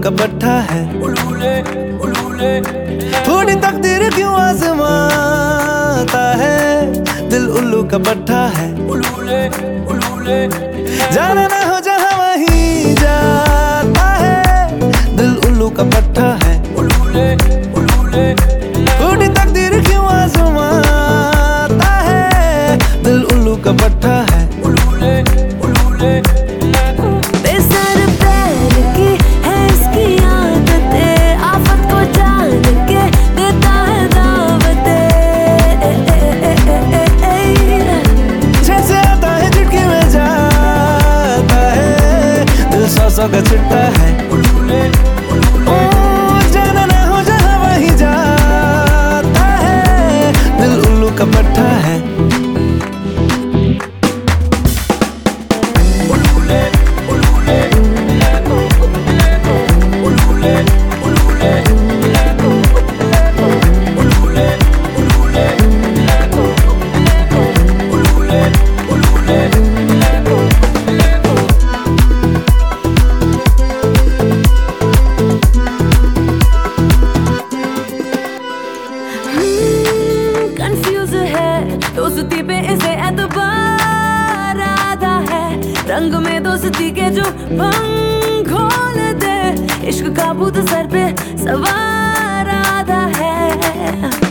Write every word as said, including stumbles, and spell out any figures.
का पट्टा है। उलूले उलूले थोड़ी तकदीर क्यों आजमाता है, दिल उल्लू का पट्टा है। उलूले उलूले जाना ना हो जहाँ वहीं जाता है, दिल उल्लू का पट्टा है। उलूले उलूले थोड़ी तकदीर क्यों आजमाता है, दिल उल्लू का पट्टा है। उलूले उलूले बेसर पैर की है इसकी आदतें, आफत को जान के देता है दावतें। जैसे आता है झटके में जाता है, दिल सौ सौ का चिट्टा है। उलूले ओ जाना ना हो जहाँ वहीं जाता है, दिल उल्लू का पट्टा है। उलूले उलूले उलूले उलूले उलूले उलूले कंफ्यूज है दोस्ती पे इसे एतबार आधा है, रंग में दोस्ती के जो भंग खोल दे, इश्क का भूत सर पे सवार आधा है।